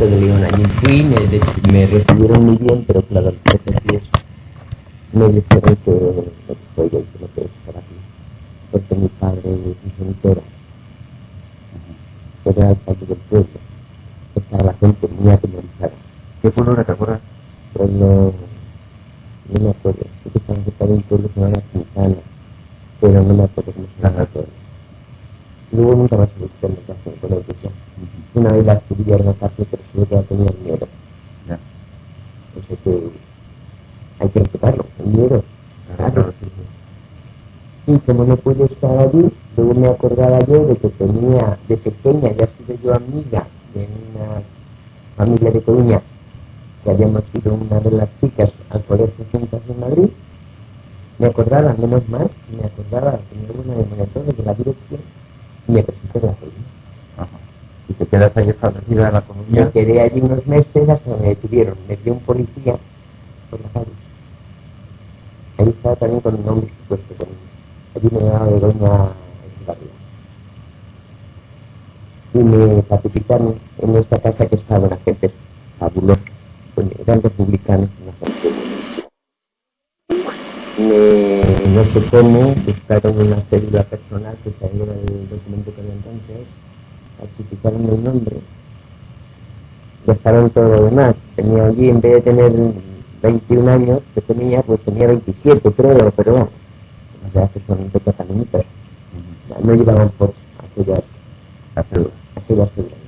Ejército de León. Allí fui, me recibieron muy bien, pero claro, los profesores me dijeron que no estoy ahí, que no puedo estar aquí, porque mi padre es ingeniero, era alcalde del pueblo, estaba la gente muy atemorizada. ¿Qué pueblo era, te acuerdas? Pero no me acuerdo, sí que estaba cerca de un pueblo que se llama Quintana, pero no me acuerdo cómo se llama el pueblo. Luego nunca más se buscó en la casa con la iglesia. Una vez la escribí a una parte, pero solo que tenía miedo. Ya. O sea que hay que respetarlo, el miedo. Claro. Y como no pude estar allí, luego me acordaba yo de que tenía, de pequeña, ya sido yo amiga de una familia de Coruña, que habíamos ido una de las chicas al colegio juntas en Madrid. Me acordaba, menos mal, me acordaba, tenía una de todo de la dirección, y me presenté en la Coruña. Ajá. ¿Y te quedas ahí establecida en la comunidad? Me quedé allí unos meses hasta que me detuvieron. Me dio un policía por la calle. Ahí estaba también con un nombre supuesto conmigo. Allí me llamaba Begoña Echevarría. Y me pacificaron en nuestra casa, que estaba una gente fabulosa. Eran republicanos, una gente. No sé cómo, buscaron una cédula personal que salió del documento que había entonces, falsificaron el nombre, dejaron todo lo demás. Tenía allí, en vez de tener 21 años que tenía, pues tenía 27, creo, pero bueno, ya que son pequeñitos, no llevaban por aquellas cédulas.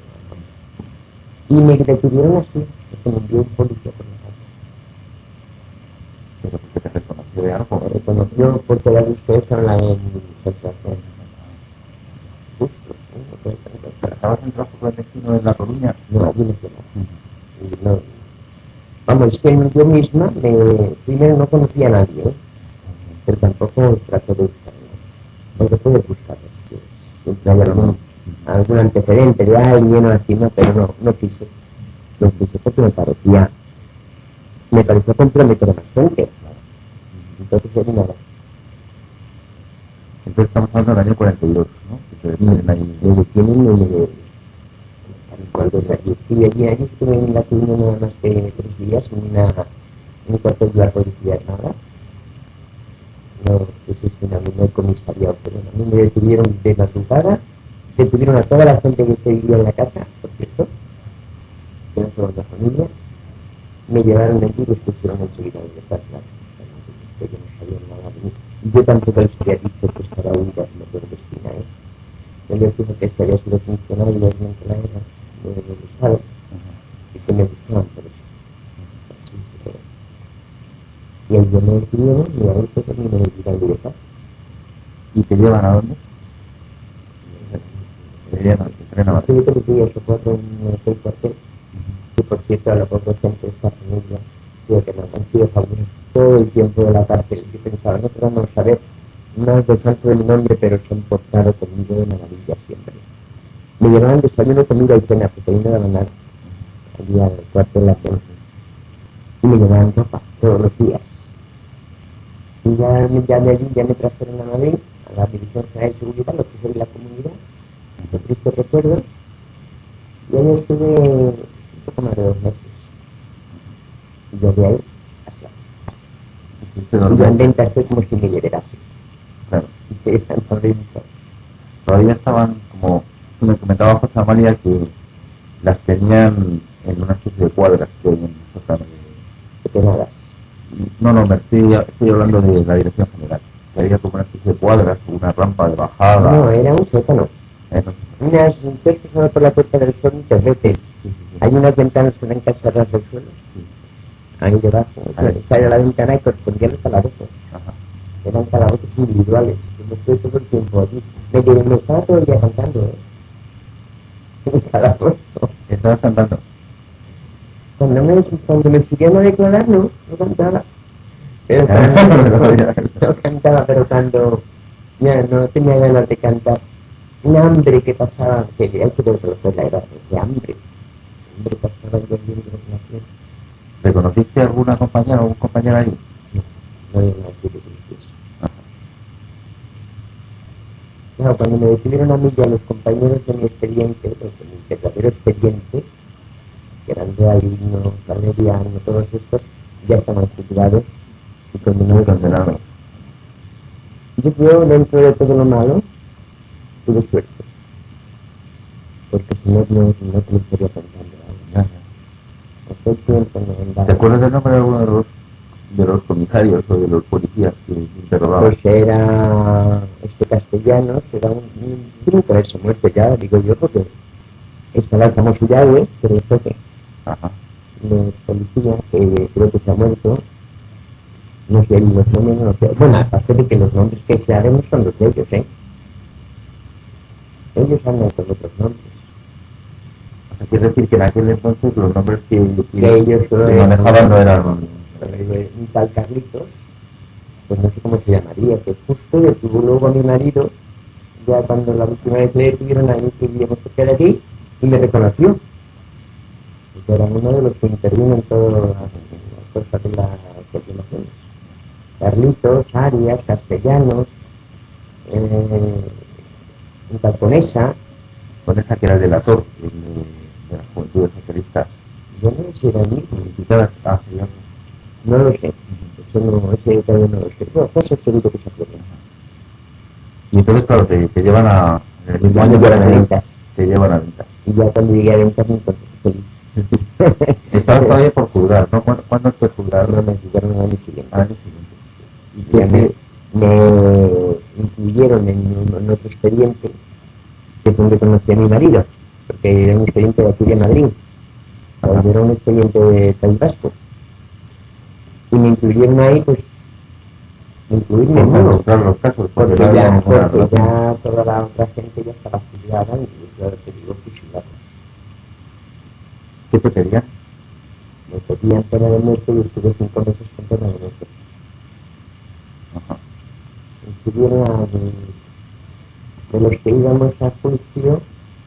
Y me detuvieron así, que me envió un policía por la casa. ¿Pero porque te reconoció de algo? Me reconoció porque había visto eso en la infiltración. Justo, ¿Estabas en tráfico clandestino en La Coruña? No, allí no fue nada. No. Vamos, es que yo misma, primero no conocía a nadie, pero tampoco traté de buscarlo. Porque puedes buscarlo, siempre hay algún antecedente de alguien o así, ¿no? Pero no quise. No quise porque me pareció comprometer a más gente. Entonces era nada. Entonces estamos hablando del año 42, ¿no? Que se detienen ahí. Me detienen cuando allí estuve en la Coruña nada más que 3 días, en un cuartel de la policía, nada. No finalmente no hay comisariado, pero a mí me detuvieron de madrugada, detuvieron a toda la gente que vivía en la casa, por cierto, que no solo la familia, me llevaron allí y les pusieron enseguida en esta clase, que yo no sabía nada de mí. Y yo tampoco les había dicho que estaba huida como clandestina, Yo les dije que había sido funcionario de la guerra del Estado y que me buscaban por eso. Y ahí yo me detuvieron y ahí fue que me detuvieron directa. ¿Y te llevan a dónde? Te llevan, te entrenan a Sí, yo creo que yo soporto en el cuartel, que por cierto a la poca gente de esta familia, creo que me han sido fabulosos todo el tiempo de la cárcel. Yo pensaba, no podemos saber más del santo del nombre, pero se han portado conmigo de maravilla siempre. Me llevaban desayuno, comida y cena, porque ahí no daban nada. Allí al cuartel de la cena. Y me llevaban ropa todos los días. Y ya de allí ya me trajeron a Madrid, a la División General de Seguridad, los que de la comunidad, de triste recuerdo, y ahí estuve un poco más de 2 meses. Y yo de ahí hasta. Y yo en venta estoy como si me liberase. Claro. Y se están horribles. Todavía estaban, como tú me comentabas, José Amalia, que las tenían en una especie de cuadras que hay en Sotano. De nada. No, estoy hablando de la dirección general. Que había como una especie de cuadras, una rampa de bajada. No, era un sótano. Unas puertas que van por la puerta del sol interreten. Hay unas ventanas que dan cachadas del suelo. Ahí debajo. Sale a la ventana y correspondían los calabozos. Eran calabozos individuales. Yo estoy todo el tiempo allí. Me estaba todo el día cantando, Un calabozo. ¿Estabas cantando? Cuando me subían a declarar, no cantaba. Pero no cantaba, pero cuando ya no tenía ganas de cantar, un hambre que pasaba, que hay que ver que fue la edad de hambre pasaba yo viendo la nación. ¿Reconociste alguna compañera o algún compañero ahí? No hay nada que decir. Claro, cuando me decidieron a mí y a los compañeros de mi expediente, de mi verdadero expediente, que eran de Alino, Valeriano, todos estos, ya estaban juzgados y condenados. Yo, dentro de todo lo malo, tuve suerte. Porque si no, no te lo estaría contando. ¿Te acuerdas del nombre de alguno de los comisarios o de los policías que interrogaban? Pues era Castellanos, era un grupo de eso muerto ya, digo yo, porque estaba el famoso Yahweh, pero el jefe de policía, que creo que se ha muerto, no sé, los nombres no sé. Bueno, aparte de que los nombres que se harán son los de ellos, ellos andan con otros nombres. O sea, quiere decir que en aquel entonces los nombres que ellos manejaban no eran... Un tal Carlitos, pues no sé cómo se llamaría, que justo detuvo luego a mi marido, ya cuando la última vez le detuvieron a mí que vivíamos cerca de aquí, y me reconoció. Porque era uno de los que intervino en todas las cosas de las continuaciones. Carlitos, Arias, Castellanos, un tal Conesa que era el delator de la Juventud Socialista. Yo no sé si era el mismo. No lo sé. Ese todavía no lo sé. No, José seguro que se acuerda. Y entonces, claro, te llevan a... En el mismo año que venta. Te llevan a venta. Y ya cuando llegué a venta me encontré feliz. Estabas todavía por juzgar, ¿no? ¿Cuándo te juzgaron? No, me juzgaron al año siguiente. Y ya me incluyeron en otro expediente, que es donde conocí a mi marido, porque era un expediente de aquí de Madrid. Era un expediente de País Vasco. Y me incluyeron ahí, pues, incluirme en uno. Claro, los casos, porque ya toda la otra gente ya estaba juzgada y yo te digo fusilado. ¿Qué te pedían? Me pedían pena de muerte y estuve 5 meses con pena de muerte. Estuvieron de los que íbamos a juicio,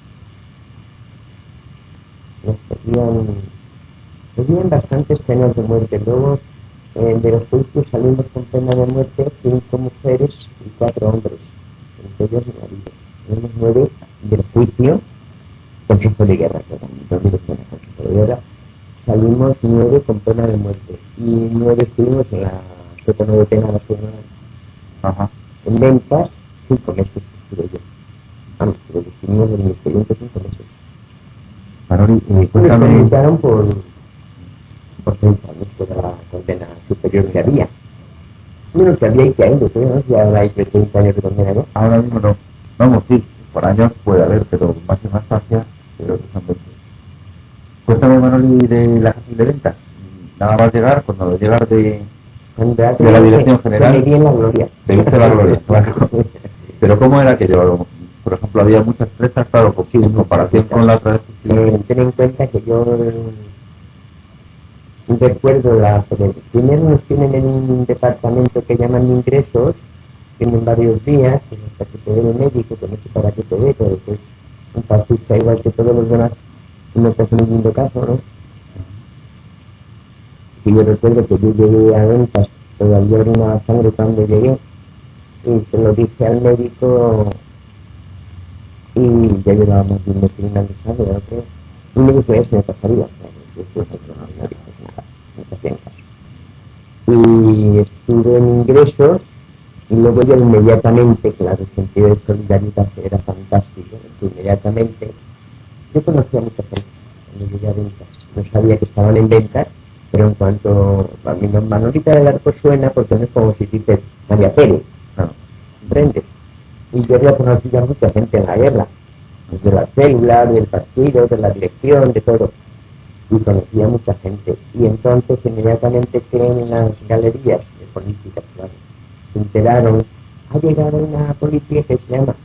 nos pedían bastantes penas de muerte. Luego, de los juicios salimos con pena de muerte 5 mujeres y 4 hombres, entre ellos mi marido. Tenemos 9 del juicio, consejo de guerra, consejo de guerra. Salimos 9 con pena de muerte y 9 estuvimos en la sótano de pena nacional. En ventas, 5 meses estuve yo. Vamos, pero estuvimos en mi expediente 5 meses. Me comunicaron por 30 años, que era la condena superior que había. Menos que había y que hay, ¿no? Ya hay 30 años de condena, ¿no? Ahora mismo no. Vamos, sí, por años puede haber, pero más y más fácil, pero que son 20. Cuéntame, Manoli, de la cárcel de ventas. Nada más llegar, cuando llegar de la dirección general. Me vi en la gloria. Te viste la gloria, claro. Pero ¿cómo era que yo, por ejemplo, había muchas presas, claro, porque en comparación con la otra vez? Ten en cuenta que yo recuerdo primero nos tienen en un departamento que llaman ingresos, tienen varios días, hasta que te ve el médico, que no sé para qué te ve, pero pues un fascista igual que todos los demás, no te hace ningún lindo caso, ¿no? Y yo recuerdo que yo llegué a ventas, todavía orinaba sangre cuando llegué, y se lo dije al médico, y ya llevaba más de un mes finalizado, creo, y me dijo, eso me pasaría, y estuve en ingresos y luego yo inmediatamente, claro, el sentido de solidaridad era fantástico, inmediatamente yo conocía a mucha gente cuando llegué a ventas, no sabía que estaban en ventas, pero en cuanto a mi Manolita del Arco suena, porque no es como si dices María Pérez, no, ¿comprendes? Y yo había conocido a mucha gente en la guerra, de la célula, del partido, de la dirección, de todo. Y conocía a mucha gente. Y entonces inmediatamente que en las galerías de política, claro, se enteraron, ha llegado una policía que se llama,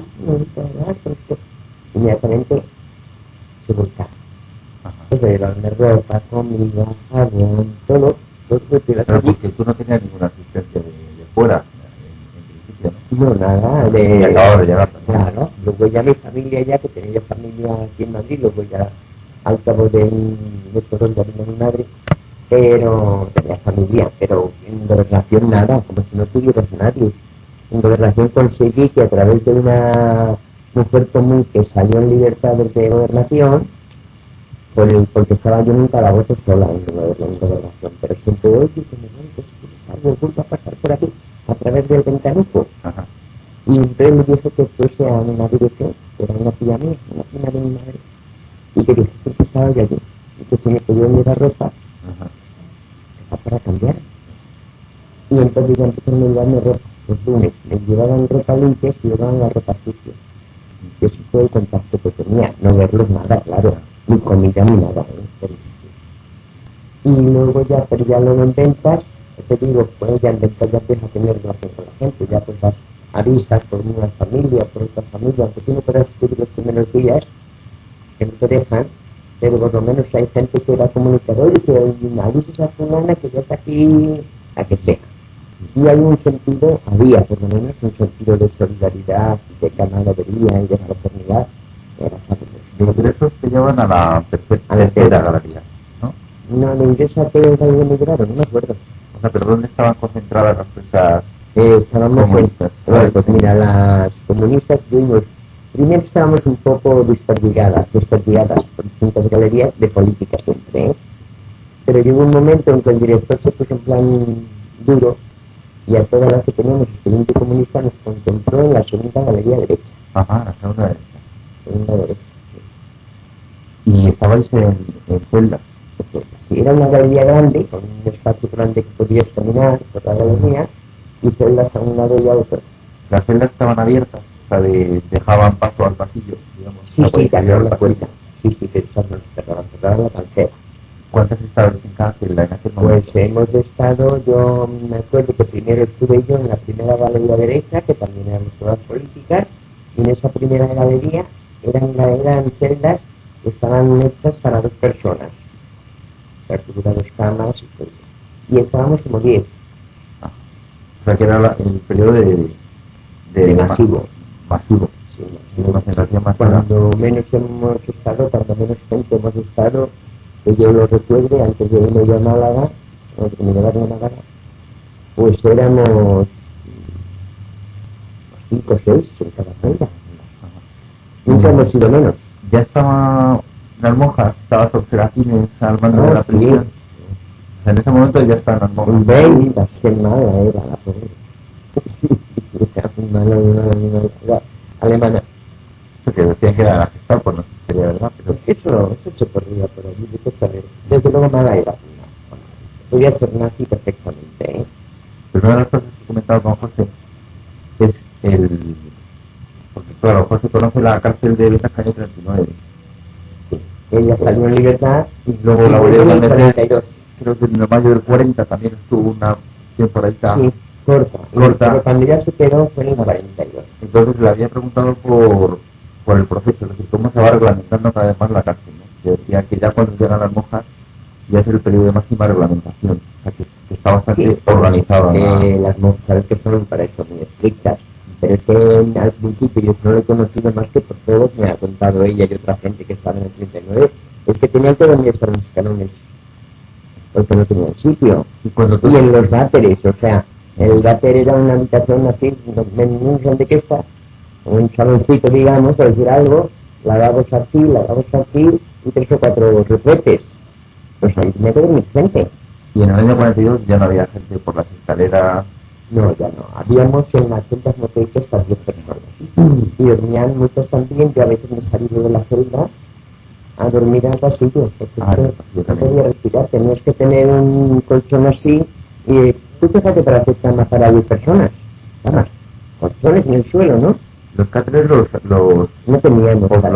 inmediatamente se volcaron. Entonces la ropa, comida, jabón, todo porque tú no tenías ninguna asistencia de fuera, en principio, ¿no? No, nada, y acababa de llegar. Claro, luego ya mi familia ya, que tenía familia aquí en Madrid, luego ya al cabo de todo el camino de mi madre, pero tenía familia, pero en gobernación nada, como si no tuvieras nadie. En gobernación conseguí que a través de una mujer común que salió en libertad de gobernación, porque estaba yo en un calabozo sola en gobernación, pero siempre oye que me van, que si tienes algo, vuelvo a pasar por aquí, a través del ventanuco. Ajá. Y entonces me dijo que fuese a una dirección, que era una tía mía, una prima de mi madre, y que dijese que estaba yo allí, y que si me podían llevar ropa, para cambiar. Y entonces ya empezaron a llevarme ropa, los lunes, me llevaban ropa limpia y llevaban la ropa sucia. Y ese fue el contacto que tenía, no verlos nada, claro, ni comida ni nada. Y luego ya, pero ya luego en ventas, te digo, pues ya en ventas ya empiezas a tener relación con la gente, ya pues vas avisas por una familia, por otra familia, aunque tú no puedas escribir los primeros días, que no te dejan, pero por lo menos hay gente que va a comunicar, oye, que avisas a fulana que ya está aquí, a que sea. Y hay un sentido, había por lo menos un sentido de solidaridad, de camaradería y de fraternidad. Era fabuloso. Los ingresos te llevan a la tercera galería, ¿no? No, de ingreso que emigraron, no me acuerdo. O sea, pero ¿dónde estaban concentradas las empresas estábamos comunistas? Pues mira, las comunistas tuvimos, primero estábamos un poco desperdigadas por distintas galerías de política siempre, ¿eh? Pero llegó un momento en que el director se puso en plan duro y a todas las que teníamos expediente comunista nos contempló en la segunda galería derecha. Ajá, la segunda derecha. Segunda derecha, sí. Y estabais en celdas. Sí, era una galería grande, con un espacio grande que podías caminar por la galería y celdas a un lado y a otro. Las celdas estaban abiertas, o sea, dejaban paso al pasillo, digamos. Sí, cerraron la puerta. Sí, de hecho nos cerraron la cancela. ¿Cuántas estabas en cada celda en aquel momento? Pues hemos estado, yo me acuerdo que primero estuve yo en la primera galería derecha, que también eran todas políticas, y en esa primera galería eran celdas que estaban hechas para 2 personas, tuviera 2 camas y todo. Y estábamos como 10. O sea, que era el periodo de masivo. Masivo. Sí, una concentración más. Cuando menos hemos estado, cuando menos gente hemos estado, que yo lo recuerde, antes de irme yo a Málaga, antes de me llevarme a Málaga, pues éramos 5 o 6 en cada celda. Nunca hemos sido menos. Ya estaba las monjas, estaba Serafines al mando de la prisión. O sea, en ese momento ya estaban las monjas. Venga, qué mala era la pobre. Sí, era muy mala, alemana. Que decían que era la Gestapo, no sé si sería verdad, pero eso se corría por allí, de qué saber. Desde luego mala era. Podía ser nazi perfectamente, ¿eh? Pero una de las cosas que he comentado con José es porque claro, José conoce la cárcel de Betas Caño 39. Sí. Ella salió en libertad y luego la volvieron a meter, 42. creo que en el mayo del 40 también estuvo una temporadita. Sí, corta. Pero cuando ya se quedó fue en el 42. Entonces le había preguntado por el proceso, es decir, cómo se va reglamentando cada vez más la cárcel, ¿no? Que decía que ya cuando llegan las monjas ya es el periodo de máxima reglamentación, o sea que está bastante organizado. Las monjas que son para eso muy estrictas, pero es que al principio yo no lo he conocido más que por todos, me ha contado ella y otra gente que estaba en el 39, es que tenían que dormir hasta los canones, porque no tenían sitio. Y en los váteres, o sea, el váter era una habitación así, no sé de qué está, un saloncito, digamos, por decir algo, lavabos aquí, y 3 o 4 repretes. Pues ahí tenía que dormir gente. Y en el año 42 ya no había gente por las escaleras. No, ya no. Habíamos en las celdas moteicas para 10 personas. Y dormían muchos también. Yo a veces me salí de la celda a dormir al pasillo, porque no podía respirar. Tenías que tener un colchón así. Y tú fíjate para hacer cama para 10 personas. Vamos, colchones en el suelo, ¿no? Los cáteres los no teníamos. No,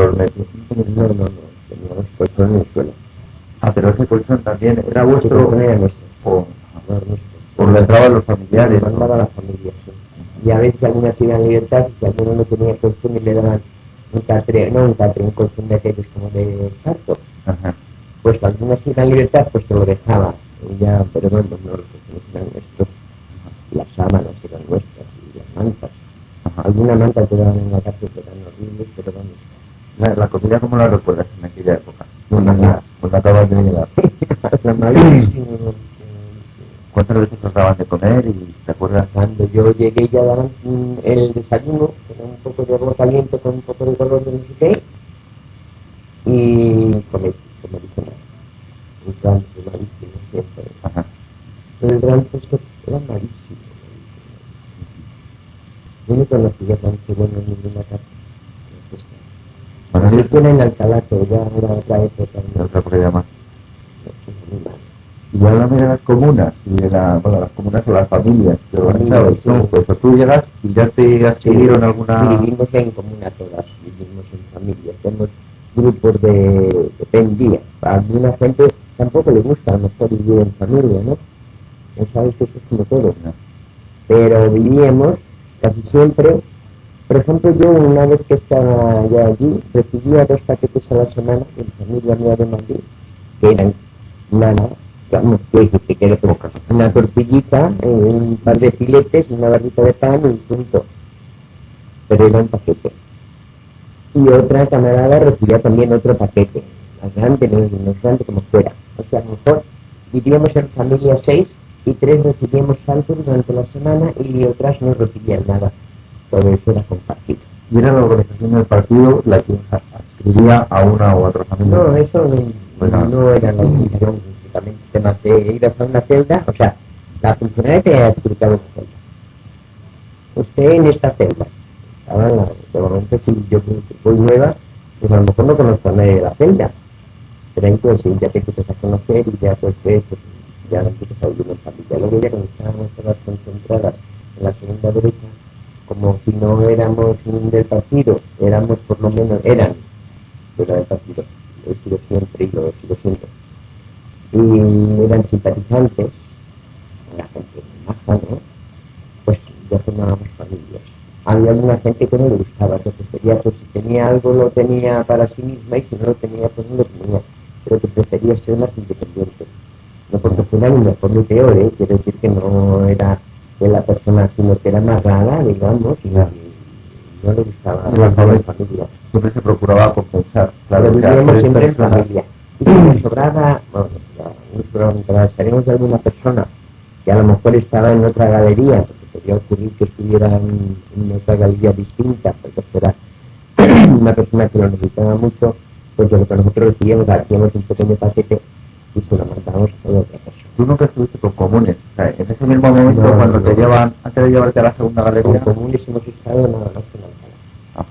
teníamos colchón en el suelo. Ah, pero ese colchón también era vuestro. Era nuestro. Por lo entraban los familiares. Lo mandaba la familia, sí. Y a veces algunas iban en libertad, y si alguno no tenía colchón y le daban un colchón de aquellos como de sarto. Ajá. Pues algunas iban en libertad, pues se lo dejaba. Y ya, pero no, los colchones eran nuestros. Las sábanas eran nuestras y las mantas. Ajá. Alguna manta te daban en la cárcel que eran horribles, pero vamos. La comida, ¿cómo la recuerdas en aquella época? Pues acabas de llegar. ¿Cuántas veces os daban de comer y te acuerdas? Cuando yo llegué ya daban el desayuno, era un poco de agua caliente con un poco de color de no sé qué, y como dicen, un rancho malísimo siempre. Ajá. El rancho era malísimo. Yo no conocía rancho bueno en ninguna casa. Bueno, Si tienen en Alcalá, que ya era otra época. Otra por allá más. Muy mal. Y háblame de las comunas, y de las comunas o las familias que organizabas, Sí. ¿no? Pues tú llegas y ya te adquirieron alguna... Sí, vivimos en comuna todas, vivimos en familia, tenemos grupos de pendía. A alguna gente tampoco le gusta a lo mejor vivir en familia, ¿no? Ya sabes que eso es como todo, ¿no? Pero vivíamos casi siempre. Por ejemplo, yo una vez que estaba ya allí, recibía 2 paquetes a la semana en familia mía de Madrid, que eran nada, digamos, que era poca, una tortillita, un par de filetes, una barrita de pan y un punto. Pero era un paquete. Y otra camarada recibía también otro paquete, más grande, no es grande como fuera. O sea, a lo mejor vivíamos en familia 6 y 3 recibíamos algo durante la semana y otras no recibían nada. Todo eso era compartido. ¿Y era la organización del partido la que adscribía a una u otra familia? No, eso no era la organización, principalmente temas de ibas a una celda, o sea, la funcionaria te ha explicado una celda. Usted en esta celda. Ahora, de momento, si yo voy nueva, pues a lo mejor no conozco a nadie de la celda. Pero ahí pues sí, ya te empiezas a conocer y ya pues ya empiezas a vivir en familia. Luego ya cuando estábamos todas concentradas en la segunda derecha, como si no éramos del partido, éramos por lo menos, eran del partido, lo he sido siempre y lo sigo siendo. Y eran simpatizantes, la gente maja, ¿no? Pues ya formábamos familias. Había alguna gente que no le gustaba, que prefería, pues si tenía algo lo tenía para sí misma y si no lo tenía, pues no lo tenía. Pero que prefería ser más independiente. No porque fuera ni mejor ni peor, quiero decir que no era de la persona, sino que era más rara, digamos, y no le gustaba la familia. Siempre se procuraba compensar. Claro, vivíamos siempre en familia. Y si nos sobraba, bueno, salimos de alguna persona que a lo mejor estaba en otra galería, porque podría ocurrir que estuviera en otra galería distinta, porque fuera una persona que lo necesitaba mucho, pues lo que nosotros recibíamos, hacíamos un pequeño paquete y se lo mandábamos a otra persona. Tú nunca estuviste con comunes, o sea, en ese mismo momento cuando te llevan, antes de llevarte a la segunda galería... Con comunes hemos estado nada más en Alcalá.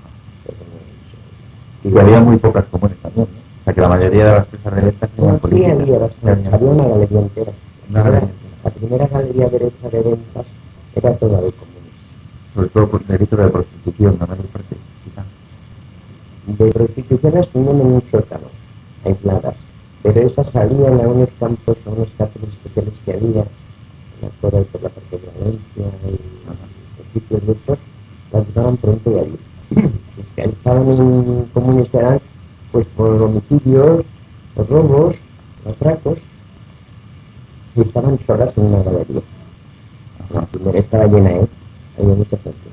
Y había muy pocas comunes también, ¿no? O sea, que la mayoría de las presas de ventas eran políticas. Sí, había una galería entera. La primera galería derecha de ventas era toda de comunes. Sobre todo por delito de prostitución, la mayor parte, quizá. De prostituciones tenían en un sótano, aisladas. Pero esas salían a unos campos, a unos campos especiales que había, por la parte de Valencia y los sitios de esos, las llevaban pronto de allí. Los que estaban en comunes eran, pues, por homicidios, por robos, atracos, y estaban solas en una galería. La primera estaba llena, había mucha gente.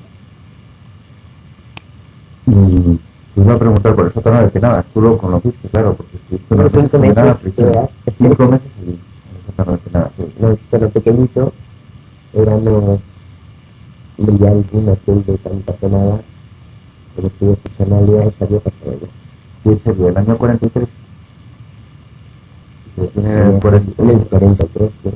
Y te iba a preguntar por el sótano de Penadas, tú lo conociste, claro, porque estuviste en 5 meses, 5 meses allí, en el sótano de Penadas. Pero pequeñito, éramos ya algún hotel de tanta Penada, pero estuve funcionalidad y salió pasado ya. ¿Y ese día, el año 43? En el 43, sí.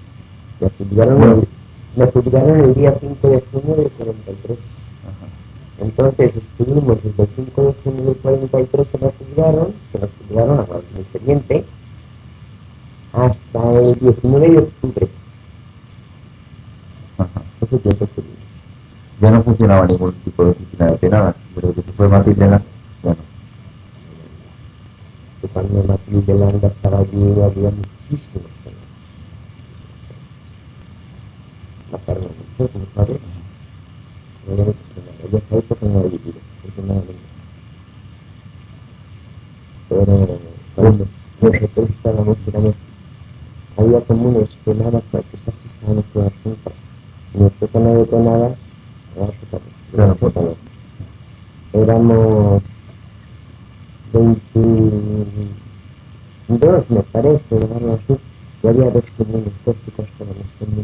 Me juzgaron el día 5 de junio del 43. Entonces estuvimos desde el 5 de junio del 43 que nos juzgaron a el expediente, hasta el 19 de octubre. Ese tiempo estuvimos. Ya no funcionaba ningún tipo de oficina de Penadas, pero que se fue Matilde, ya no. Que cuando Matilde estaba allí había muchísimos temas. Mataron mucho, como sabes. Ella esa época no ha vivido, afortunadamente. Pero cuando nosotros había comunes Penadas para que esas estaban todas juntas. Nuestro canal de Penadas éramos 22, me parece, algo así. Y había 2 comunes tóxicas para los comunes.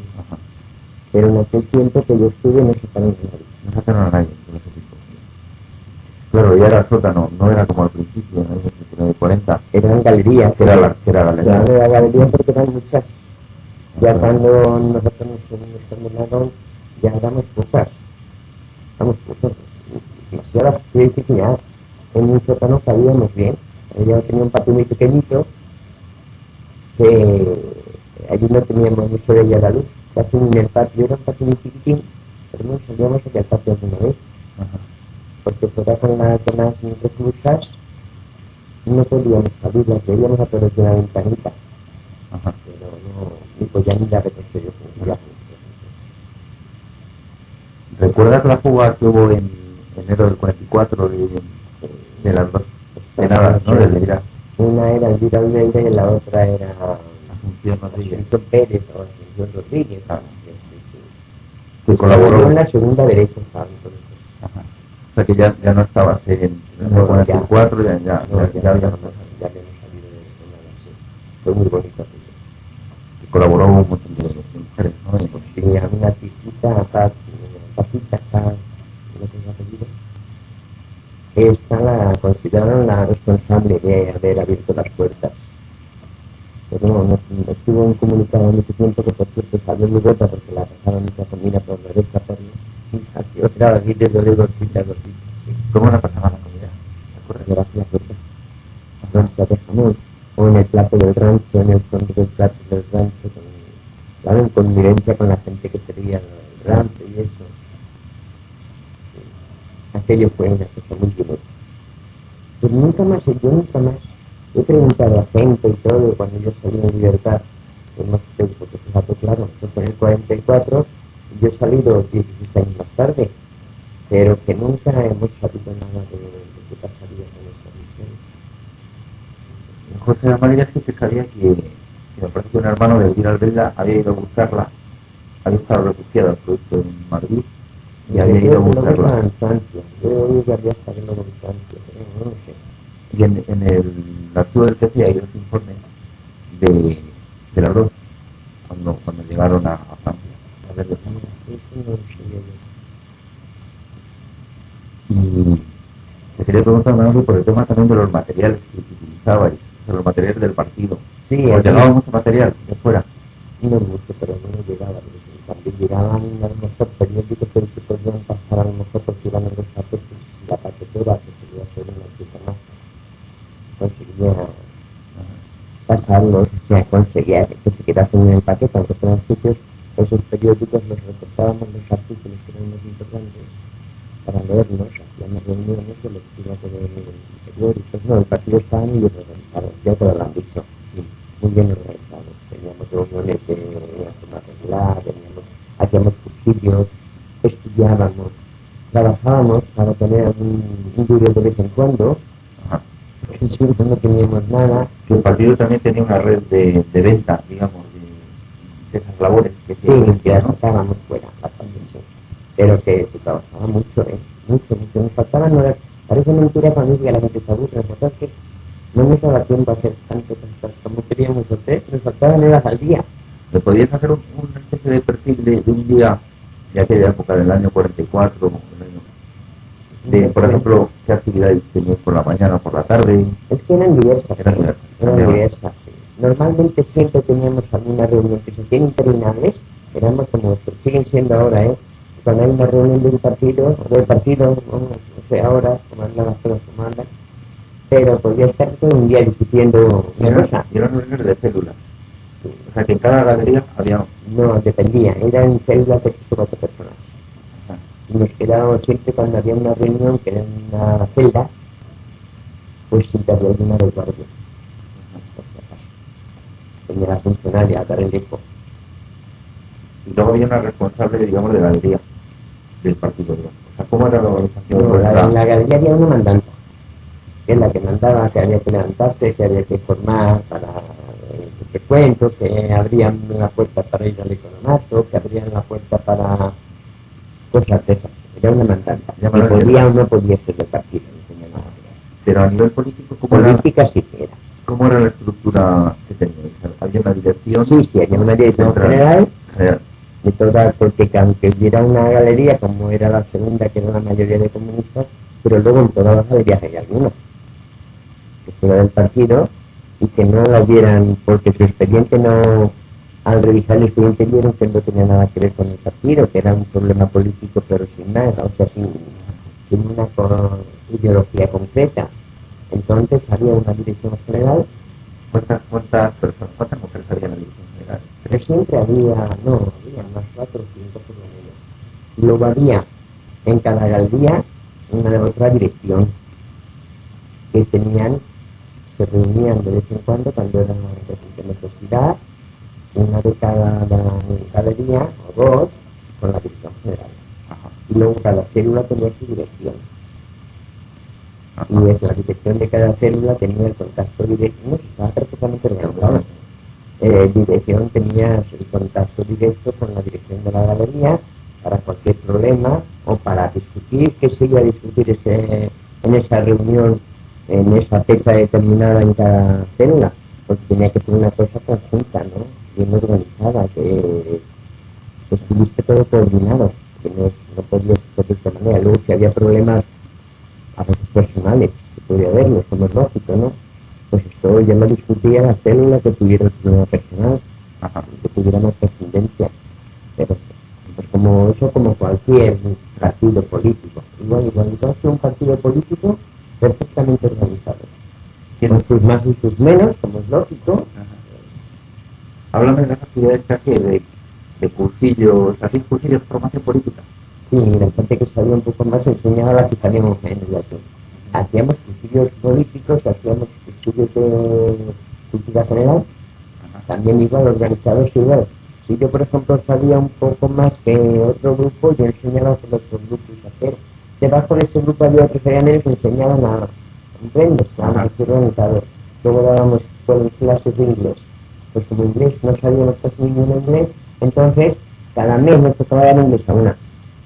Pero en aquel tiempo que yo estuve no sacaron a nadie. No sacaron a nadie, por ese tipo. Claro, ya era sótano, no era como al principio, en el 1940. Eran galerías. Que era galería. Claro, era galería porque eran muchas. Ya cuando nosotros nos terminaron, ya éramos pocas. Éramos pocas. Demasiadas. Quiero decir que ya en un sótano cabíamos bien. Yo tenía un patio muy pequeñito, que allí no teníamos mucho de ella la luz. Casi en el patio era un patio muy chiquitín, pero no salíamos hacia el patio alguna vez. Ajá. Porque fuera con las reclusas no podíamos salir, las veíamos a través de la ventanita. Ajá. Pero no, ni podía ni la reconstruir. ¿Recuerdas la fuga que hubo en enero del 44 de las dos penadas, ¿no? De Leira? Una era Elvira Oliveira y la otra era Asunción Rodríguez. Asunción Pérez o Asunción Rodríguez. Que colaboró en la segunda derecha, ¿sabes? Ajá. O sea que ya no estabas en el 44, ya habíamos salido de una así. Fue muy bonito. Que colaboró un montón de mujeres, ¿no? Sí, a una chiquita, Pacita, no tengo apellido. Esta la consideraron la responsable de haber abierto las puertas. Pero no estuvo incomunicado en ese tiempo, que por cierto salió muy rota porque la pasaron mucha comida por la derecha por y salió otra así de gordita. ¿Cómo la pasaban la comida? Gracias, roncha de jamón, o en el plato del rancho, en el fondo del plato del rancho, claro, en convivencia con la gente que servía el rancho y eso. Aquello fue una cosa muy bonita. Pero nunca más he preguntado a gente y todo cuando yo salí en libertad, no sé, porque fíjate, claro, fue en el 44 y yo he salido 16 años más tarde, pero que nunca hemos sabido nada de qué pasaría con esta misión. José María sí que sabía que me parece que un hermano de Elvira Albelda había ido a buscarla, había estado refugiada producto en Madrid y había ido a buscarla. Yo he oído que había estado en Francia, pero no sé. Y en el archivo del TC hay dos informes de las dos cuando llegaron a Francia. A ver, eso no lo sabía yo. Y te quería preguntar, Manuel, por el tema también de los materiales que utilizabais, de los materiales del partido. Sí, llegaba mucho material de fuera. No mucho, pero no nos llegaba. También llegaban a lo mejor periódicos que se podían pasar a lo mejor porque iban en los paquetes, la paquetera que sería hacer una pieza más. Conseguía pasarlos, o sea, conseguía que se quedasen en el paquete, aunque fueran sitios, esos periódicos los recortábamos, los artículos que eran más importantes para leerlos, hacíamos reuniones de lectura de periódicos. No, el partido estaba muy bien organizado, ya te lo han dicho, muy bien organizado. Teníamos reuniones de forma regular, hacíamos cursillos, estudiábamos, trabajábamos para tener un duro de vez en cuando. Siempre no teníamos nada. Que el partido también tenía una red de venta, digamos, de esas labores que las sacábamos fuera, bastante, pero que se trabajaba mucho, mucho. Nos faltaban horas. Parece mentira cuando dice que la gente se aburre, ¿no? Que no nos daba tiempo a hacer tantas cosas como queríamos hacer, nos faltaban horas al día. ¿Le podías hacer una especie de perfil de un día de aquella época del año 44? Por ejemplo, ¿qué actividades tenías por la mañana o por la tarde? Es que eran diversas. Sí. Normalmente siempre teníamos alguna reunión que se tiene interminables, éramos como siguen siendo ahora, cuando hay una reunión del partido, no sé ahora, como andan las cosas como andan, pero podía estar todo un día discutiendo una cosa. Y eran reuniones de células. Sí. O sea que en cada galería había... No, dependía, eran células de 4 personas. Y nos quedábamos siempre cuando había una reunión que era en una celda, pues siempre había una de guardia. Tenía la funcionaria a dar el eco. Y luego había una responsable, digamos, de galería del partido. O sea, ¿cómo era la organización? No, en la galería había una mandanta, que es la que mandaba, que había que levantarse, que había que formar para que cuento, que abrían la puerta para ir al economato, que abrían la puerta para cosas de esas. Era una mandanta. Y podía o no podía ser del partido. Pero a nivel político, política sí que era. ¿Cómo era la estructura que teníais? ¿Había una dirección? Sí, había una dirección general. De todas, porque aunque hubiera una galería, como era la segunda, que era la mayoría de comunistas, pero luego en todas las galerías hay algunos que fuera del partido y que no la vieran porque su expediente no, al revisar el expediente vieron que no tenía nada que ver con el partido, que era un problema político pero sin nada, o sea, sin una ideología concreta. Entonces había una dirección general. ¿Cuántas personas, cuántas mujeres había en la dirección general? Pero siempre había unas 4 o 5 por lo menos. Y luego había en cada galería una otra dirección que se reunían de vez en cuando era de necesidad, una de cada galería o dos con la dirección general. Ajá. Y luego cada célula tenía su dirección. Ajá. Y es la dirección de cada célula tenía el contacto directo, no estaba perfectamente organizado. Dirección tenía el contacto directo con la dirección de la galería para cualquier problema o para discutir qué se iba a discutir en esa reunión, en esa fecha determinada en cada célula, porque tenía que ser una cosa conjunta, ¿no? Bien organizada, que estuviste todo coordinado, que no podía ser de esta manera. Luego si había problemas a veces personales, que podría haberlo, como es lógico, ¿no? Pues esto ya lo discutía la célula que tuviera el problema personal, que tuviera más trascendencia. Pero pues como cualquier partido político, igual que un partido político perfectamente organizado, con sus más y sus menos, como es lógico. Háblame de las actividades que hacía de cursillos, ¿hacéis cursillos de formación política? Sí, la gente que sabía un poco más enseñaba la que sabíamos menos de aquí. Hacíamos cursillos políticos, hacíamos cursillos de cultura general, también igual organizados igual. Si yo, por ejemplo, sabía un poco más que otro grupo, yo enseñaba a los otros grupos a hacer. Debajo de ese grupo había otros que enseñaban a comprendes, a hacer organizador. Luego dábamos clases de inglés. Pues como inglés no sabíamos casi ningún inglés, entonces cada mes nos tocaba dar inglés a una.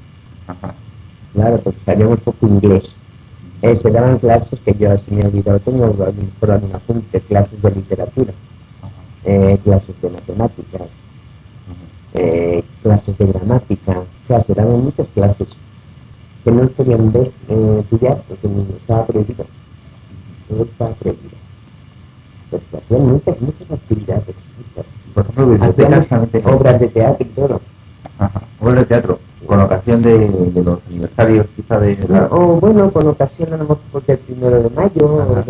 Claro, porque sabíamos poco inglés. Se daban clases que yo así me he olvidado, tengo por algún apunte, clases de literatura, clases de matemáticas, clases de gramática, daban muchas clases que no podían estudiar porque estaba prohibido. No estaba prohibido. Pues hacían muchas actividades. Por ejemplo, hacían obras de teatro y todo. Obras de teatro, con ocasión de los aniversarios quizá de la... Bueno, con ocasión a lo mejor del 1 de mayo, o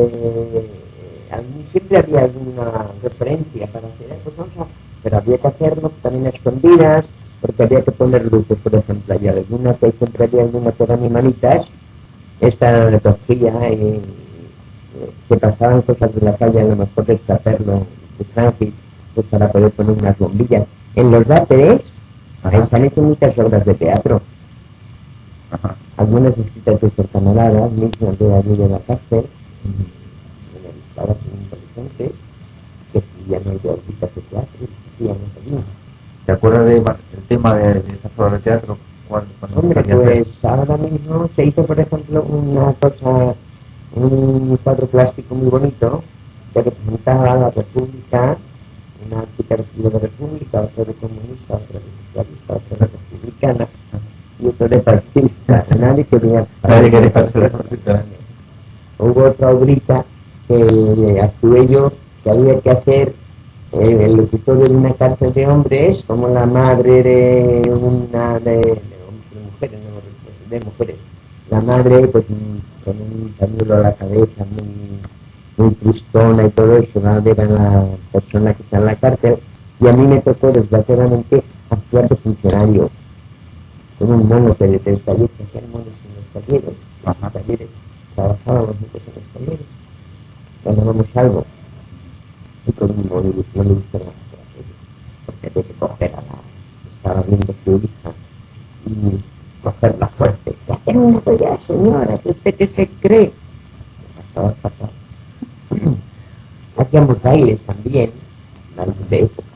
siempre había alguna referencia para hacer eso, pero había que hacerlo también a escondidas, porque había que poner luces, por ejemplo, y alguna que siempre había alguna que eran animalitas, esta recogía y se pasaban cosas de la calle, a lo mejor de extraperlo, de tránsito, pues para poder poner unas bombillas. En los váteres, ahí se han hecho muchas obras de teatro. Algunas escritas por camaradas, mismas de allí de la cárcel, en el estado inteligente, que escribían de obras de teatro, y escribían allí. ¿Te acuerdas del tema de esas obras de teatro? Hombre, pues ahora mismo se hizo, por ejemplo, una cosa, un cuadro plástico muy bonito que representaba a la República, una arquitectura de República, otra de comunista, otra de socialista, otra de republicana y otra de fascista. Nadie quería fascista. Hubo otra obrita que actué yo, que había que hacer el locutorio de una cárcel de hombres, como la madre de una de mujeres. La madre, pues, con un pañuelo a la cabeza, muy tristona y todo eso, era la persona que está en la cárcel, y a mí me tocó desgraciadamente actuar de funcionario, con un mono que de talleres, que hacían monos en los talleres, trabajábamos muchos en los talleres, ganábamos algo, y con un mono no le gustó nada, porque había que coger estaba viendo su hija, y cogerla fuerte. ¿Qué hacemos ya, señora? ¿Usted se cree? Pasaba fatal. Hacíamos bailes también, bailes de época.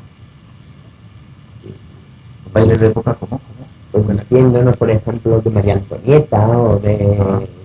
¿Bailes de época cómo? Pues haciéndonos, por ejemplo, de María Antonieta o de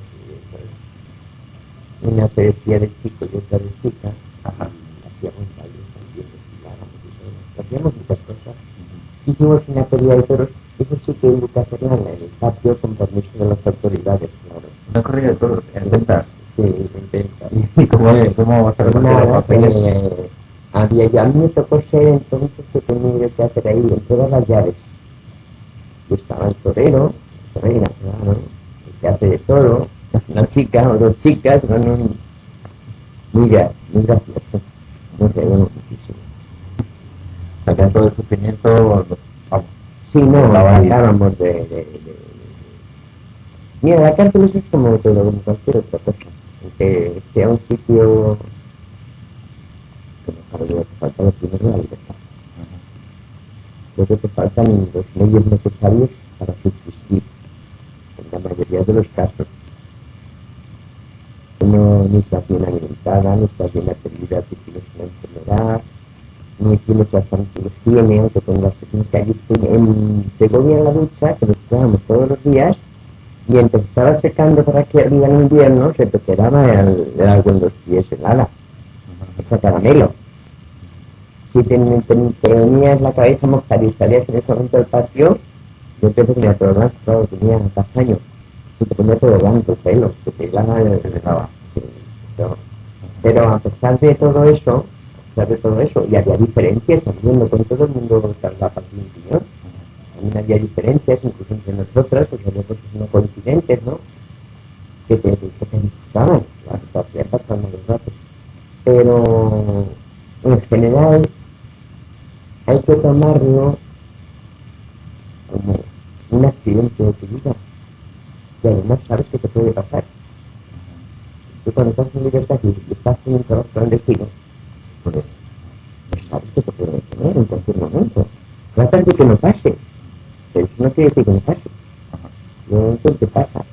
una se decía de chico y otra de chica. Hacíamos bailes también, desfilábamos y todo. Hacíamos muchas cosas. Hicimos una feria de toros. Eso sí que hubo que hacerla en el patio con permiso de las autoridades, claro. Una corrida de toros, en ventas. Sí, en ventas. ¿Y cómo vas a repartir los papeles? A mí me tocó ser entonces que tenía que hacer ahí en todas las llaves. Y estaba el torero, la torera, claro, el que hace de todo, una chica o dos chicas, muy gracioso. No sé, bueno, muchísimo. Sacar todo el sufrimiento, vamos. Sí, no, hablábamos de... Mira, la cárcel es como todo, como cualquier otra cosa. Aunque sea un sitio que no sabe lo que falta, lo primero la libertad. Lo que te faltan los medios necesarios para subsistir, en la mayoría de los casos. No estás bien alimentada, no estás bien atendida, si tienes una enfermedad, no tienes bastante higiene, aunque tengas que allí en Segovia en la ducha, que nos quedábamos todos los días, mientras estaba secando para que arriba en invierno, se te quedaba el agua en los pies helada, hecha caramelo. Si tenías la cabeza mojada y salías en ese momento del patio, yo te ponía todo blanco, claro, tenía castaño, se te ponía todo blanco el pelo, se te helaba el helaba. Pero a pesar de todo eso, y había diferencias también, no con todo el mundo tardaba de un piñón. También había diferencias, incluso entre nosotras, pues había cosas no coincidentes, ¿no? Que te gustaban, las hacían pasando los ratos. Pero, en general, hay que tomarlo como un accidente de tu vida. Y además sabes que te puede pasar. Y cuando estás en libertad y estás en un trabajo clandestino, pues sabes que te puede detener en cualquier momento. Tratas de que no pase. Pero eso no quiere decir que no pase. No te pasa.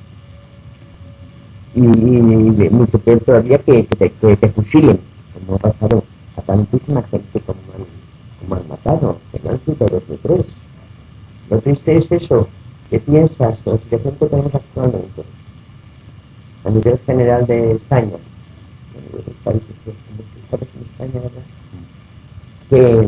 Y mucho peor todavía que te fusilen, como ha pasado a tantísima gente como han matado, que no han sido 2 ni 3. Lo triste es eso, que piensas, la situación que tenemos actualmente, a nivel general de España, de los países que en España, ¿verdad? Que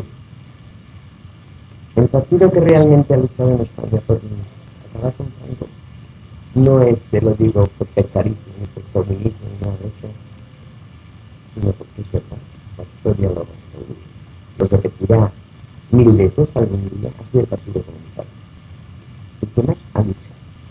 el partido que realmente ha luchado en España por acabar con Franco no es, te lo digo, por sectarismo, ni por comunismo, ni nada de eso, sino porque sepa, la historia lo repetirá 1000 veces algún día, ha sido el Partido Comunista. El que más ha luchado.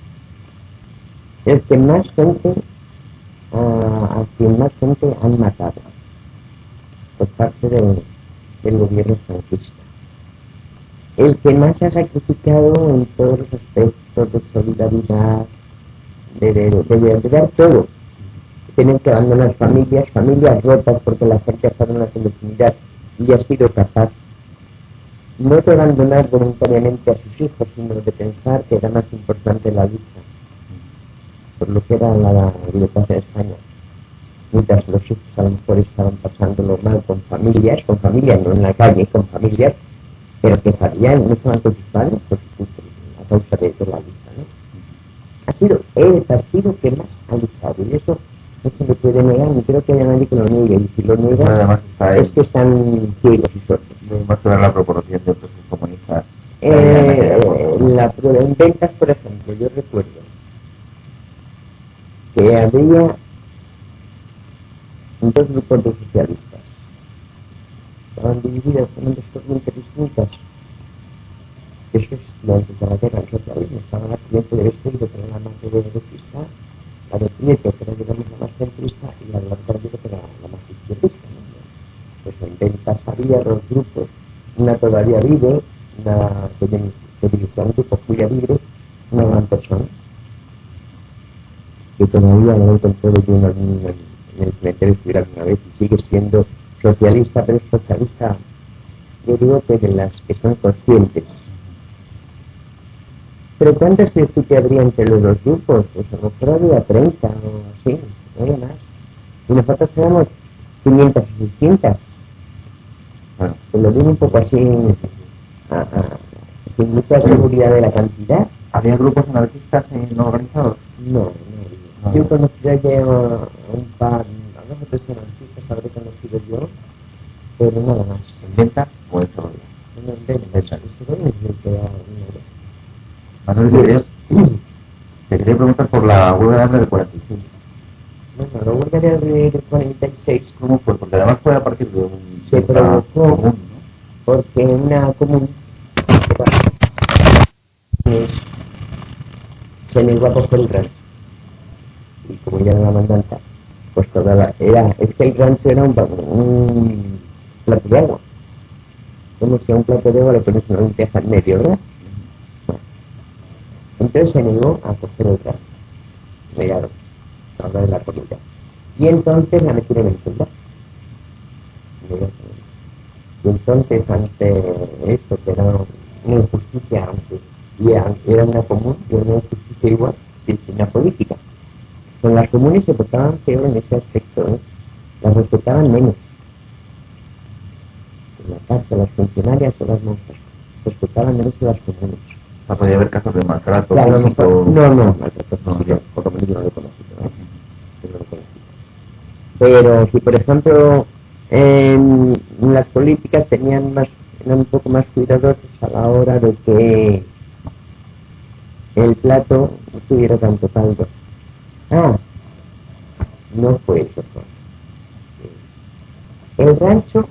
El que más gente, a quien más gente han matado por parte del gobierno franquista. El que más ha sacrificado en todos los aspectos de solidaridad, de dar todo. Tienen que abandonar familias rotas porque la gente ha estado en la clandestinidad y ha sido capaz no de abandonar voluntariamente a sus hijos, sino de pensar que era más importante la lucha por lo que era la libertad de España. Mientras los hijos a lo mejor estaban pasándolo mal con familias, no en la calle, con familias, pero que sabían, no estaban con sus padres, por a causa de la lucha, ¿no? Ha sido el partido que más ha luchado, y eso no se le puede negar, ni creo que haya nadie que lo niegue, y si lo niega es que están ciegos y sordos. Más que ver la proporción de otros comunistas. En ventas, por ejemplo, yo recuerdo que había 2 grupos de socialistas, estaban divididas en 2 corrientes distintas. Eso es lo antes de la guerra del socialismo. Estaba la corriente de vestido, que era la más derechista, la de Prieto, que era digamos la más centrista, y la de la Blanca, que era la más izquierdista. Pues en ventas había 2 grupos, una todavía vive, una que dirigió a un grupo cuya libre, una gran persona, que todavía no encontró de uno en el cementerio civil alguna vez y sigue siendo socialista, pero es socialista, yo digo que de las que son conscientes. Pero ¿cuántas crees tú que habría entre los 2 grupos? Pues a lo mejor había 30 o así, no había más. Y nosotros éramos 500 o 600. Bueno, te lo digo un poco así, sin mucha seguridad de la cantidad. ¿Había grupos anarquistas no organizados? No. Yo conocí ya a un par, a 2 o 3 anarquistas habré conocido yo, pero nada más. ¿En venta o en Segovia? No, en venta. En Segovia es el que Manuel, ¿querías quería preguntar por la huelga de hambre del 46. Bueno, la huelga de hambre del 46, ¿Cómo fue? Porque además fue a partir de un... se provocó común, ¿no? porque una común se negó a coger el rancho. Y como ya era la mandanta, pues es que el rancho era un plato de agua. Como si a un plato de agua le pones una lenteja en medio, ¿verdad? Bueno, entonces se negó a coger el rancho. Negaron a hablar de la comida. Y entonces la metieron en celda. Y entonces, ante esto, que era una injusticia, era una común y una injusticia igual, disciplina política. Con las comunes se portaban peor en ese aspecto, ¿eh? Las respetaban menos. En la cárcel, las funcionarias o las monjas respetaban menos que las comunes. O podía haber casos de maltrato Claro, físico. no, maltrato físico, por lo menos yo no lo he conocido, ¿eh? Yo no lo he conocido. Pero si, por ejemplo, en las políticas eran un poco más cuidadosos a la hora de que el plato no tuviera tanto caldo. No fue eso. El rancho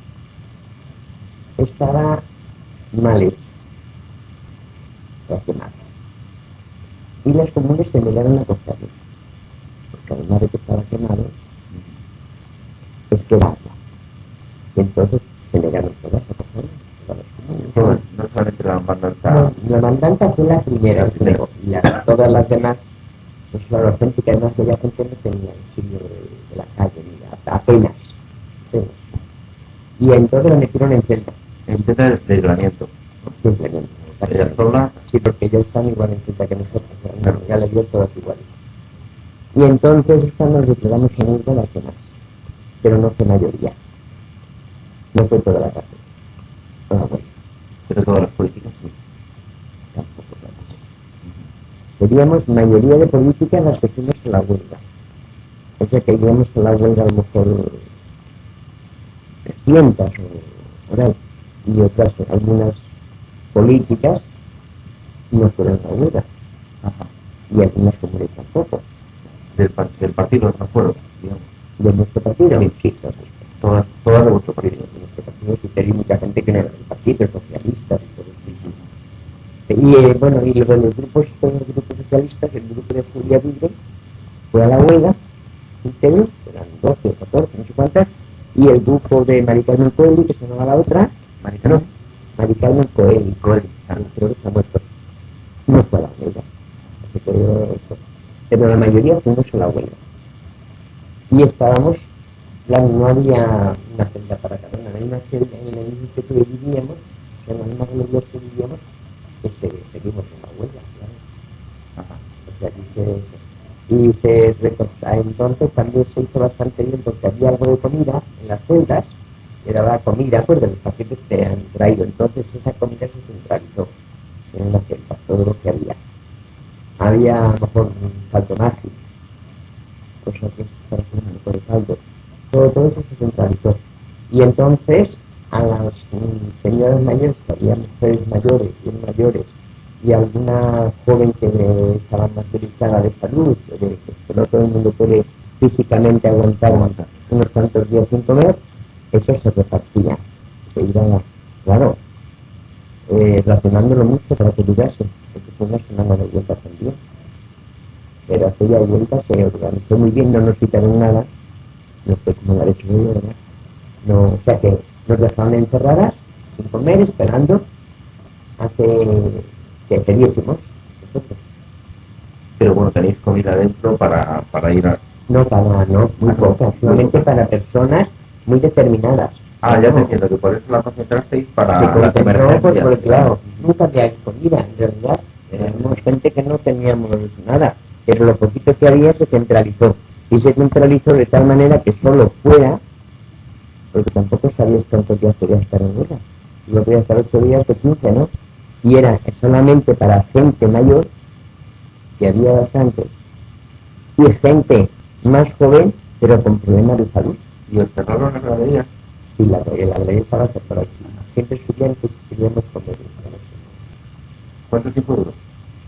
estaba mal hecho, quemado. Y las comunes se negaron a cogerlo, porque además de que estaba quemado, es quedarlo. Y entonces se negaron todas a cogerlo. No solamente la mandanta. La mandanta fue la primera, y todas las demás, pues claro, gente que además aquella gente no tenía auxilio de la calle, ni apenas. Y entonces la metieron en celda. En celda de aislamiento. Simplemente. ¿Ella sola? Sí, porque ellos están igual en celda que nosotros, ya les dio todas iguales. Y entonces nos declaramos en huelga las demás, pero no fue mayoría. No fue toda la cárcel. Bueno. Pero todas las políticas, sí. Tampoco, claro. Seríamos mayoría de políticas las que fuimos a la huelga. O sea que iríamos a la huelga a lo mejor 300 o y otras, algunas políticas no fueron a la huelga. Ajá. Y algunas comunes tampoco. Del partido, no fueron, digamos. ¿De nuestro partido? Sí, Todas de vuestro partido. De nuestro partido sí, hay mucha gente que no era del partido, socialistas y todo eso. Y bueno, y luego los grupos socialistas, el grupo de Julia Libre fue a la huelga entero, eran 12 o 14, no sé cuántas, y el grupo de Mari Carmen Coeli, que se llamaba la otra, Mari Carmen Coeli, creo que está muerto, no fue a la huelga, así que eso. Pero la mayoría fuimos a la huelga. Y estábamos, no había una celda para cada una, en la celda, en el mismo que vivíamos, en la misma celda que vivíamos, pues seguimos en la huelga, claro. Ajá. O sea, entonces también se hizo bastante bien porque había algo de comida en las celdas, era la comida, pues de los paquetes que han traído, entonces esa comida se centralizó en la celda, todo lo que había. Había a lo mejor un salto mágico, cosa que para hacer un poco de saldo. Todo eso se centralizó. Y entonces a las señoras mayores, había mujeres mayores, bien mayores, y alguna joven que estaba más delicada de salud, que no todo el mundo puede físicamente aguantar unos cuantos días sin comer, eso se repartía. Se iba, claro, racionándolo mucho para que durase, porque fue una semana de vuelta también. Pero aquella vuelta se organizó muy bien, no nos quitaron nada, no fue como la hecho yo, ¿verdad? No, o sea que nos dejaron encerradas, sin comer, esperando a que perdiésemos. Pero bueno, tenéis comida dentro para ir a... No, muy poca, solamente para personas muy determinadas. Ya te entiendo, que por eso la concentrasteis para las emergencias. Porque claro, nunca había comida, en realidad. Éramos gente que no teníamos nada, pero lo poquito que había se centralizó. Y se centralizó de tal manera que solo fuera, porque tampoco sabías cuántos días querías estar en guerra. Yo podía estar 8 días o 15, ¿no? Y era solamente para gente mayor, que había bastante, y gente más joven, pero con problemas de salud. ¿Y os cerraron la gradería? Sí, la gradería estaba cerrada. Siempre subían que queríamos comer. ¿Cuánto tiempo duró?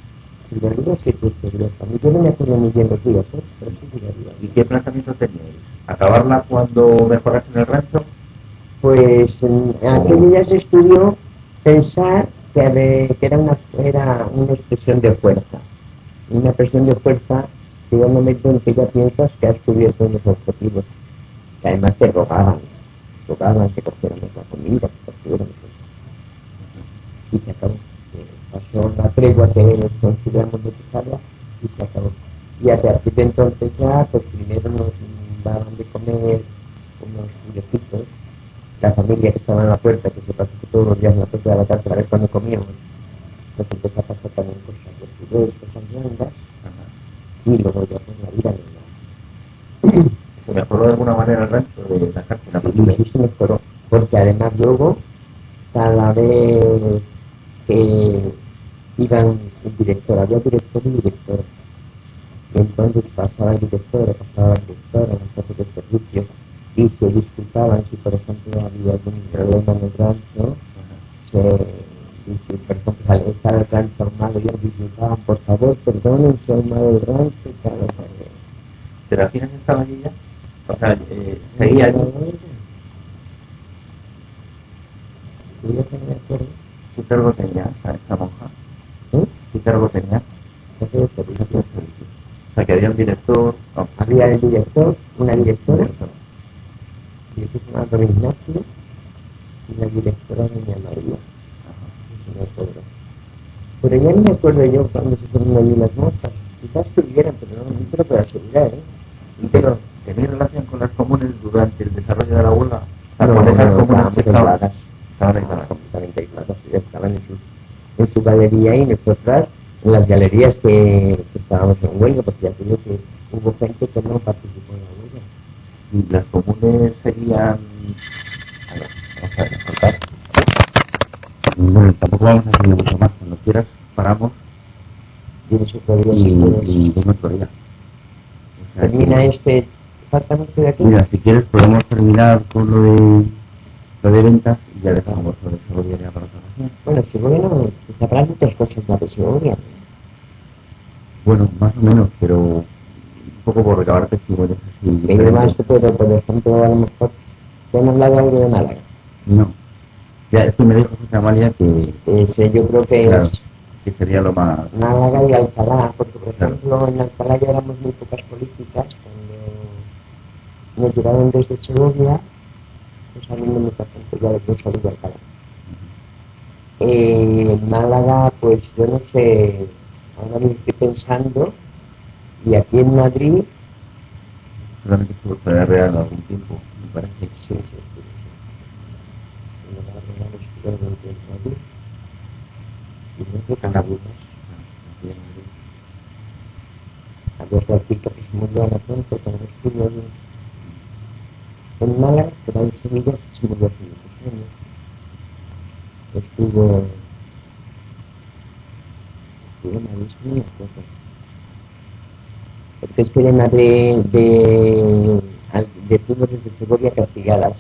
Llegaría sí que sería. A mí yo no me acuerdo muy bien los días, pero sí llegaría. ¿Y qué planteamiento teníais? ¿Acabarla cuando mejoras en el rancho? Pues aquello ya se estudió pensar que era una expresión de fuerza. Una expresión de fuerza que llega un momento en que ya piensas que has cubierto los objetivos. Que además te rogaban que cogiéramos la comida, que cogiéramos y se acabó. Pasó la tregua que consideramos necesaria y se acabó. Y a partir de entonces ya, pues primero nos daban de comer unos juguetitos. La familia que estaba en la puerta, que se pasó todos los días en la puerta de la casa a ver cuando comíamos, nos empezó a pasar también cosas de juguetes, cosas blandas, y luego ya pues la vida normal. ¿Se mejoró de alguna manera el rancho de la cárcel? Sí, se mejoró, porque además luego, cada vez que iban un director, había director y director, y entonces pasaba el director, pasaba el director, en los casos de servicio, y se disculpaban si por ejemplo había algún problema en el rancho, y si por ejemplo al estar el rancho armado ellos disculpaban, por favor, perdonen si ha armado el rancho y tal. ¿Pero al final estaba allí ya? O sea, seguía allí. ¿Qué cargo tenía esa monja? ¿Qué cargo tenía? O sea, que había un director. Había el director, una directora, y el que se llamaba Don Ignacio, y la directora doña María. No me acuerdo. Pero ya no me acuerdo yo cuando se fueron allí las monjas. Quizás estuvieran, pero no te lo puedo asegurar, ¿eh? Pero ¿tenía relación con las comunes durante el desarrollo de la huelga? Estaban completamente aisladas, ya estaban en su galería y nosotras en las galerías que estábamos en huelga, porque ya te digo que hubo gente que no participó en la huelga. Y las comunes seguían... A ver, vamos a ver, cortar. Bueno, tampoco vamos a hacer mucho más. Cuando quieras, paramos y vemos otro día. O sea, termina falta mucho de aquí. Mira, si quieres podemos terminar con lo de ventas y ya dejamos lo de Segovia para otra ocasión. Bueno, Segovia no, sabrá muchas cosas más de Segovia. Bueno, más o menos, pero un poco por recabar testimonios así. Y además, pero por ejemplo, a lo mejor te han hablado algo de Málaga. No. Ya, es que me dijo José Amalia que... yo creo que claro, es... que sería lo más... Málaga y Alcalá, porque por ejemplo en Alcalá ya éramos muy pocas políticas, cuando nos llegaron desde Segovia, pues saliendo mucha gente ya de Alcalá. En Málaga, pues yo no sé, ahora me estoy pensando, y aquí en Madrid... Solamente estuvo Ciudad Real algún tiempo, me parece. Sí. En Madrid. Y no sé, Canabuzas. Había Francisco que se murió a la pronto, pero no estuvo en Málaga, pero en Sevilla se murió hace muchos años. Estuvo en Madrid, sí, porque es que de fútbol de Segovia castigadas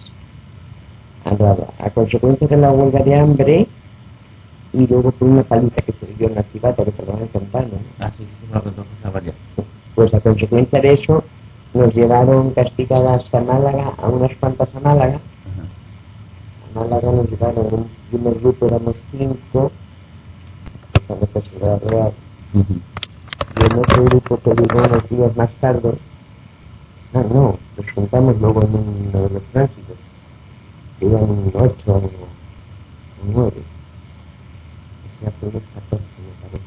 a consecuencia de la huelga de hambre y luego por una paliza que se dio en la chivata que tardaron en contar, ¿no? Sí, me lo contó José Amalia. Pues a consecuencia de eso nos llevaron castigadas a Málaga, a unas cuantas a Málaga. A Málaga nos llevaron un primer grupo, éramos 5, cuando fue Ciudad Real. Y en otro grupo que llegó unos días más tarde, nos juntamos luego en uno de los tránsitos, que eran 8 o 9. O sea, fue los 14, me parece,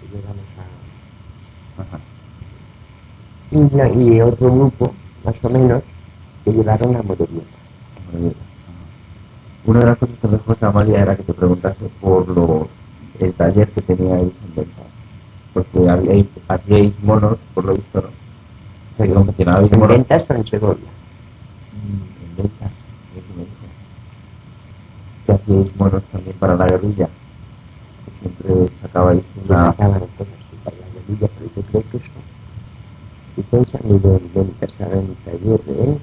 llegamos a... Y otro grupo, más o menos, que llevaron a Morelia. Una de las cosas que me dijo Amalia era que te preguntase por el taller que teníais en venta. Porque hacíais monos, por lo visto, ¿no? O sea, que funcionabais ¿En ventas o en Segovia? En ventas, eso me dijo. Que hacíais monos también para la guerrilla. Que siempre sacabais una... sacaban cosas para la guerrilla, pero yo creo que eso... Y piensan en ventas, en el taller de ventas.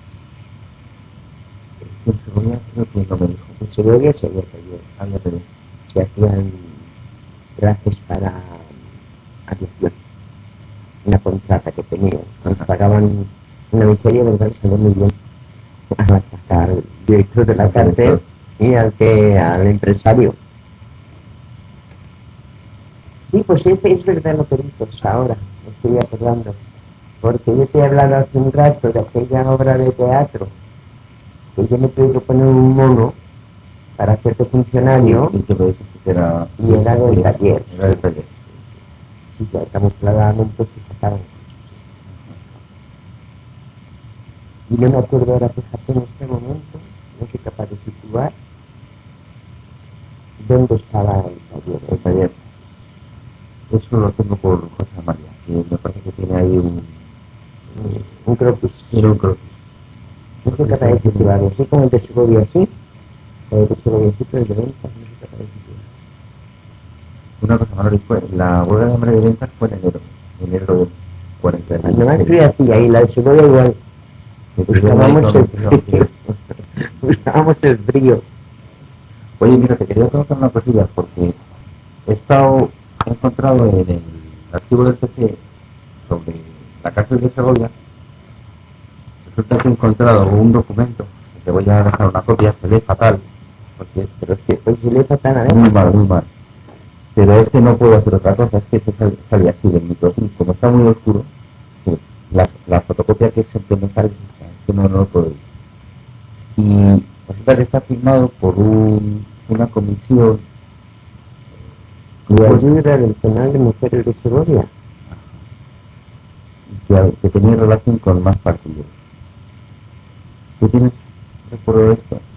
En Segovia creo que no me dijo. En Segovia se había taller. Había taller. Se hacían trajes para a 18. Una contrata que tenía. Nos pagaban una miseria, ¿verdad? Que salió muy bien a sacar al director de la cárcel y al empresario. Sí, pues es verdad lo que dices ahora, me estoy acordando. Porque yo te he hablado hace un rato de aquella obra de teatro, que yo me tuve que poner un mono para hacerte funcionario, y que era del taller. Era del taller. Sí, ya camufladamente se sacaban. Y no me acuerdo ahora, fíjate, en este momento, no soy capaz de situar dónde estaba el taller. El taller. Eso lo tengo por José María, que me parece que tiene ahí un croquis. Era un croquis. No soy capaz de situarlo, soy como el de Segovia así, el de Segovia así, pero el de ventas no soy capaz de situar. Una cosa, Manoli, la huelga de hambre de ventas fue en enero del 40. Nomás estoy así, ahí la de Segovia igual. Buscábamos el frío. Oye, mira, te quería preguntar una cosilla, porque he encontrado en el archivo del PC sobre la cárcel de Segovia. Resulta que he encontrado un documento, que te voy a dejar una copia, se lee fatal, porque pero es que se lee fatal, ¿eh? Muy mal. Pero es que no puedo hacer otra cosa, es que se sale así del microfilm, como está muy oscuro, la fotocopia que siempre me sale, que no lo puedo ir. Y resulta que está firmado por una comisión de ayuda del penal de mujeres de Segovia, que tenía relación con más partidos. ¿Tú tienes recuerdo de esto?